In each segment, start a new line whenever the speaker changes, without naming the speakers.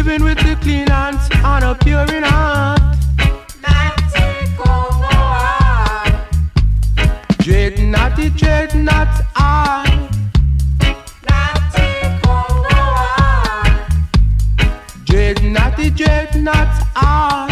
Living with the clean hands and a pure in heart. Dread not I. Dread not I.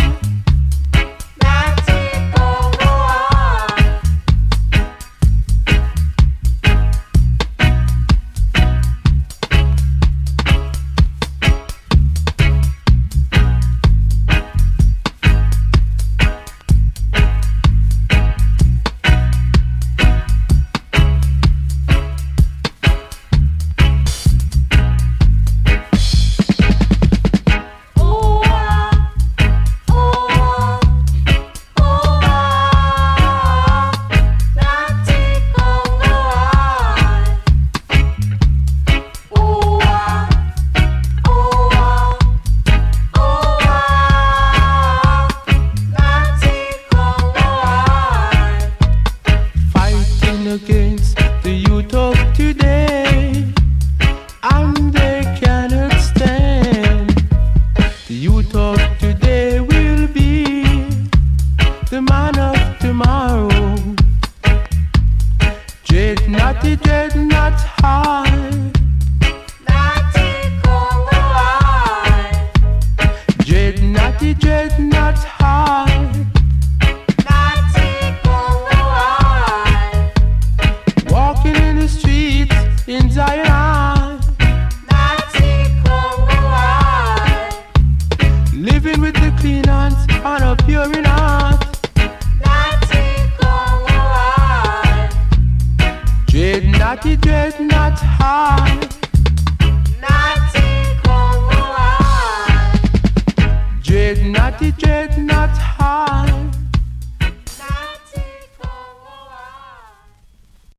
Against the youth of today, and they cannot stand. The youth of today will be the man of tomorrow. Dread not high. Dread not high. Walking in the streets in Zion, living with the clean hands and a pure in heart. Dread not high. Dread not high.